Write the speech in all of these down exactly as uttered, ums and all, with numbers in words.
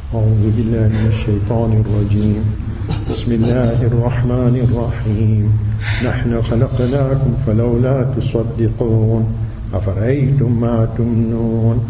أعوذ بالله من الشيطان الرجيم بسم الله الرحمن الرحيم نحن خلقناكم فلولا تصدقون أفرأيتم ما تمنون.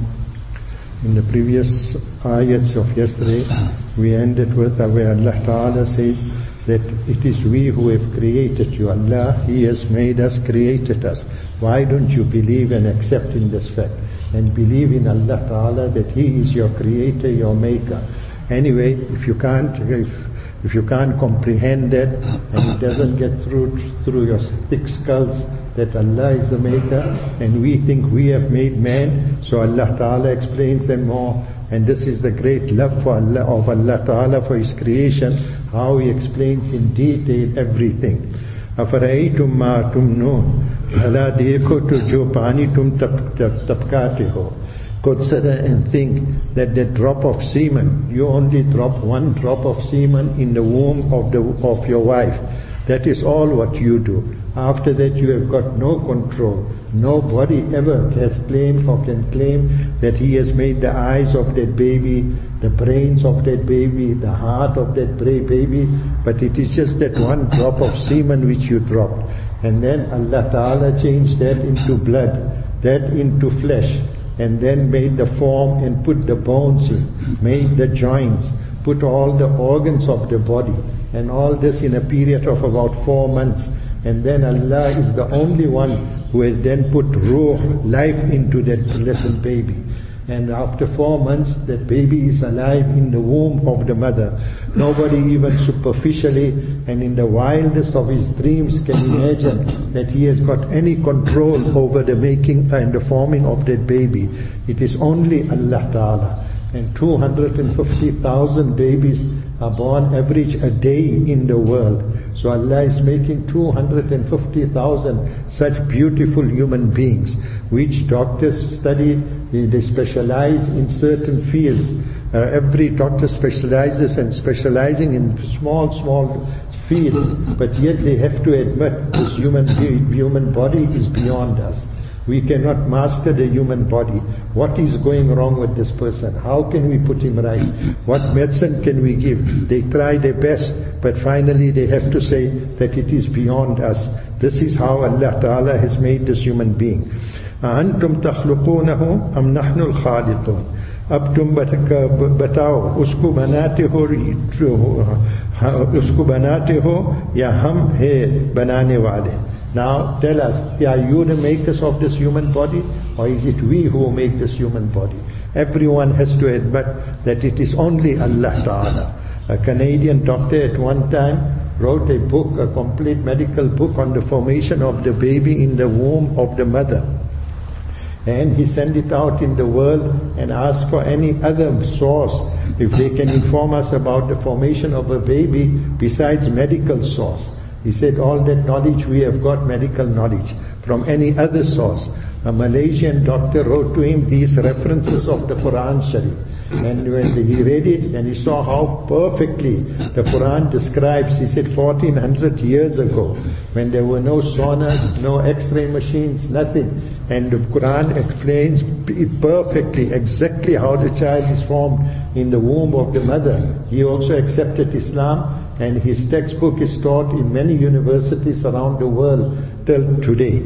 In the previous ayats of yesterday, we ended with where Allah Ta'ala says that it is we who have created you. Allah, He has made us, created us. Why don't you believe and accept in this fact? And believe in Allah Ta'ala that He is your creator, your maker. Anyway, if you can't, if, if you can't comprehend that, and it doesn't get through through your thick skulls that Allah is the maker, and we think we have made man, so Allah Ta'ala explains them more. And this is the great love for Allah, of Allah Ta'ala for His creation, how He explains in detail everything. أَفَرَأَيْتُمْ مَا تُمْنُونَ भला देखो तो जो पानी तुम तप, तप, तपकाते हो. Consider and think that the drop of semen, you only drop one drop of semen in the womb of the of your wife. That is all what you do. After that you have got no control. Nobody ever has claimed or can claim that he has made the eyes of that baby, the brains of that baby, the heart of that baby, but it is just that one drop of semen which you dropped. And then Allah Ta'ala changed that into blood, that into flesh, and then made the form and put the bones in, made the joints, put all the organs of the body, and all this in a period of about four months. And then Allah is the only one who has then put ruh, life into that little baby. And after four months, that baby is alive in the womb of the mother. Nobody even superficially and in the wildest of his dreams can imagine that he has got any control over the making and the forming of that baby. It is only Allah Ta'ala. And two hundred fifty thousand babies are born average a day in the world. So Allah is making two hundred fifty thousand such beautiful human beings, which doctors study. They specialize in certain fields. Uh, every doctor specializes and specializing in small, small fields. But yet they have to admit this human human body is beyond us. We cannot master the human body. What is going wrong with this person? How can we put him right? What medicine can we give? They try their best, but finally they have to say that it is beyond us. This is how Allah Ta'ala has made this human being. أَأَنْتُمْ تَخْلُقُونَهُ أَمْ نَحْنُ الْخَالِقُونَ. अब तुम बताओ उसको बनाते हो उसको बनाते हो या हम है बनाने वाले. Now tell us, are you the makers of this human body, or is it we who make this human body? Everyone has to admit that it is only Allah Ta'ala. A Canadian doctor at one time wrote a book, a complete medical book on the formation of the baby in the womb of the mother. And he sent it out in the world and asked for any other source if they can inform us about the formation of a baby besides medical source. He said all that knowledge we have got medical knowledge from any other source. A Malaysian doctor wrote to him these references of the Quran Sharif. And when he read it and he saw how perfectly the Quran describes, he said fourteen hundred years ago, when there were no sonars, no x-ray machines, nothing. And the Quran explains perfectly, exactly how the child is formed in the womb of the mother. He also accepted Islam. And his textbook is taught in many universities around the world till today.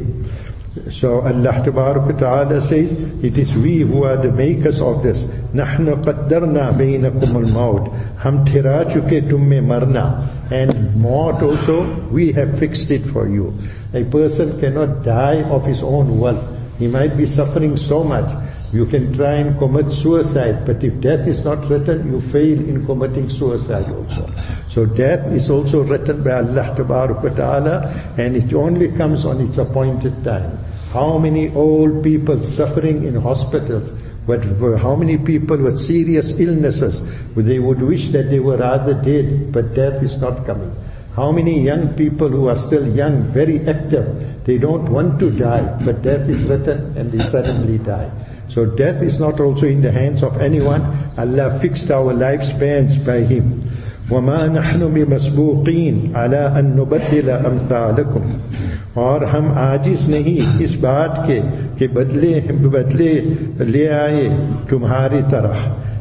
So Allah Ta'ala says, it is we who are the makers of this. نَحْنُ قَدَّرْنَا بَيْنَكُمُ الْمَوْتِ Hum thira chuke tumme marna. And mort also, we have fixed it for you. A person cannot die of his own will. He might be suffering so much. You can try and commit suicide, but if death is not written, you fail in committing suicide also. So death is also written by Allah Ta'ala, and it only comes on its appointed time. How many old people suffering in hospitals, but how many people with serious illnesses, they would wish that they were rather dead, but death is not coming. How many young people who are still young, very active, they don't want to die, but death is written and they suddenly die. So death is not also in the hands of anyone. Allah fixed our lifespans by Him. وَمَا نَحْنُ بِمَسْبُوقِينَ عَلَىٰ أَن نُبَدِّلَ أَمْثَالَكُمْ. और हम आजिज नहीं इस बात के कि बदले बदले ले आए तुम्हारी तरह.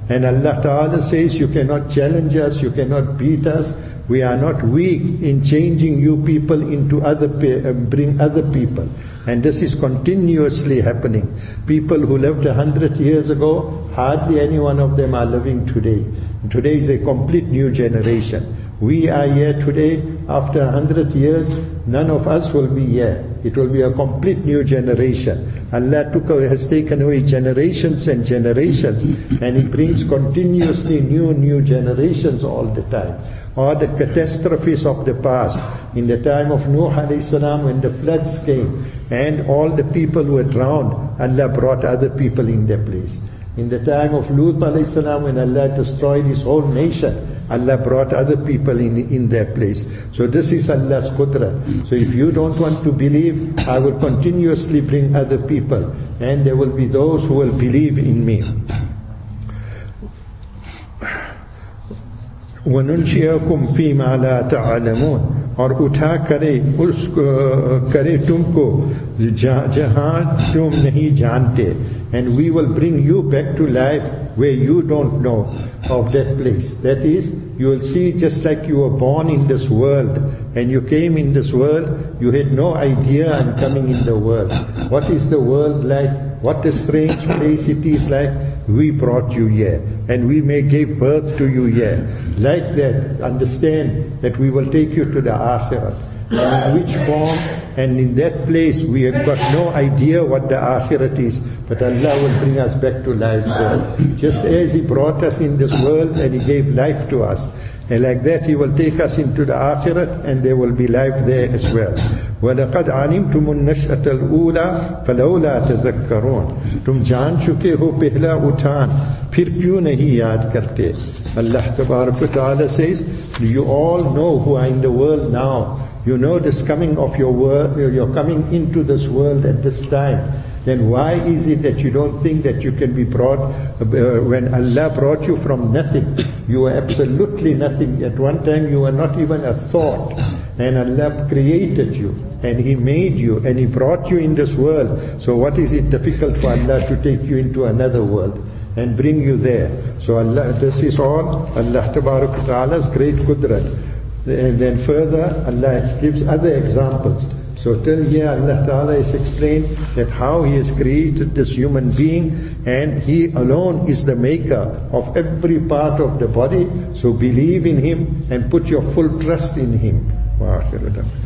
And Allah Ta'ala says, you cannot challenge us, you cannot beat us. We are not weak in changing you people into other, uh, bring other people. And this is continuously happening. People who lived a hundred years ago, hardly any one of them are living today. Today is a complete new generation. We are here today, after a hundred years, none of us will be here. It will be a complete new generation. Allah took away, has taken away generations and generations, and He brings continuously new, new generations all the time. Or the catastrophes of the past. In the time of Nuh alayhi salam, when the floods came, and all the people were drowned, Allah brought other people in their place. In the time of Lut alayhi salam, when Allah destroyed his whole nation, Allah brought other people in, in their place. So this is Allah's qudra. So if you don't want to believe, I will continuously bring other people, and there will be those who will believe in me. وَنُنْشِئَكُمْ فِي مَا لَا تَعْلَمُونَ, और उठा करे उस करे तुमको जहां तुम नहीं जानते. And we will bring you back to life where you don't know of that place. That is, you will see just like you were born in this world and you came in this world, you had no idea I'm coming in the world. What is the world like? What a strange place it is like. We brought you here and we may give birth to you here. Like that, understand that we will take you to the Akhirat. And in which form, and in that place we have got no idea what the Akhirat is, but Allah will bring us back to life there. Just as He brought us in this world and He gave life to us, and like that He will take us into the Akhirat and there will be life there as well. وَلَقَدْ عَلِمْتُمُ النَّشْأَةَ الْأُولَى فَلَوْلَا تَذَكَّرُونَ. तुम जान चुके हो पहला उठान, फिर क्यों नहीं याद करते? Allah Tabarak wa Ta'ala says, you all know who are in the world now. You know this coming of your world, you're coming into this world at this time. Then why is it that you don't think that you can be brought, uh, when Allah brought you from nothing, you were absolutely nothing. At one time you were not even a thought. And Allah created you and He made you and He brought you in this world. So what is it difficult for Allah to take you into another world and bring you there? So Allah, this is all Allah Tabarak wa Ta'ala's great qudrat. And then further Allah gives other examples. So till here Allah Ta'ala has explained that how He has created this human being, and He alone is the maker of every part of the body. So believe in Him and put your full trust in Him. Wa akhiru da'wana.